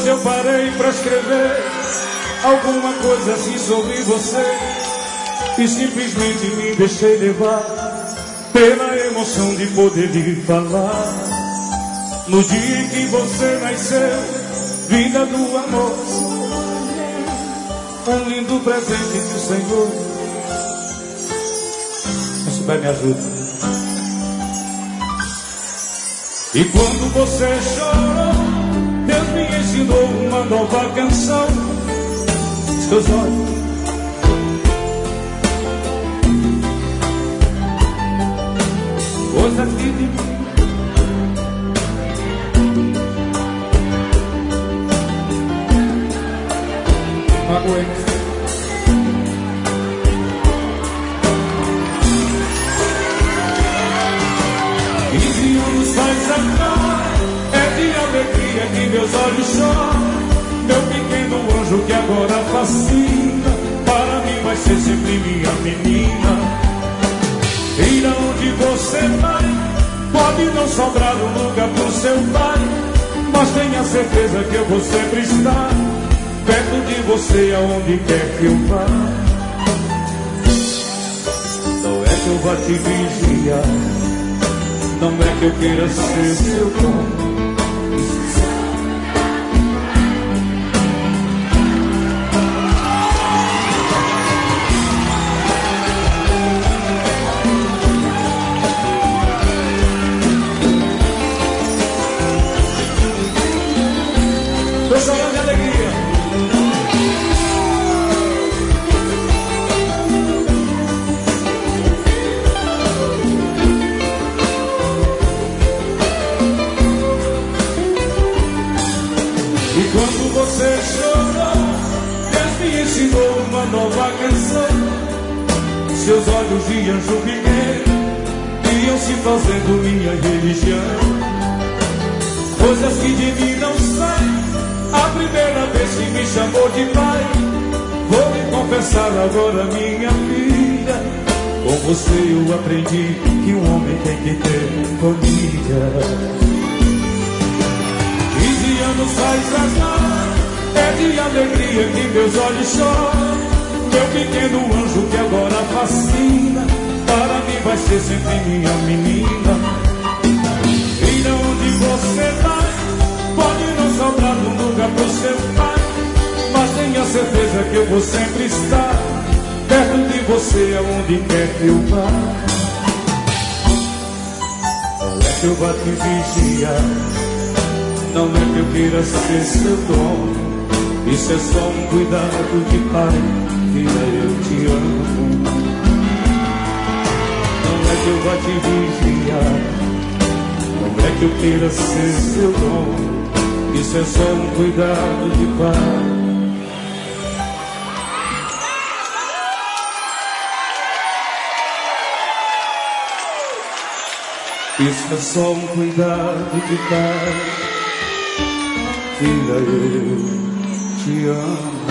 Hoje eu parei pra escrever alguma coisa assim sobre você e simplesmente me deixei levar pela emoção de poder lhe falar. No dia em que você nasceu, vinda do amor, um lindo presente do Senhor. Se vai, me ajuda. E quando você chorou, Deus me ensinou uma nova canção. Seus olhos, coisa que de mim aguenta. 15 anos faz agora, é de alegria que meus olhos choram. Meu pequeno anjo que agora fascina, para mim vai ser sempre minha menina. Ir aonde você vai, pode não sobrar um lugar pro seu pai, mas tenha certeza que eu vou sempre estar perto de você aonde quer que eu vá. Não é que eu vá te vigiar, não é que eu queira ser seu dono. Tô chorando de alegria. E quando você chorou, Deus me ensinou uma nova canção. Seus olhos de anjo pequeno iam se fazendo minha religião. Coisas que de mim não saem. A primeira vez que me chamou de pai, vou lhe confessar agora, minha filha, com você eu aprendi que um homem tem que ter família. 15 anos faz agora, é de alegria que meus olhos choram. Meu pequeno anjo que agora fascina, para mim vai ser sempre minha menina. E onde você vai, pode não sobrar um lugar pro seu pai, mas tenha certeza que eu vou sempre estar perto de você aonde quer que eu vá. Não é que eu vá te vigiar, não é que eu queira ser seu dono. Isso é só um cuidado de pai, filha, eu te amo. Não é que eu vá te vigiar, não é que eu queira ser seu dono. Isso é só um cuidado de pai. Isso é só um cuidado de pai. Filha, eu te amo.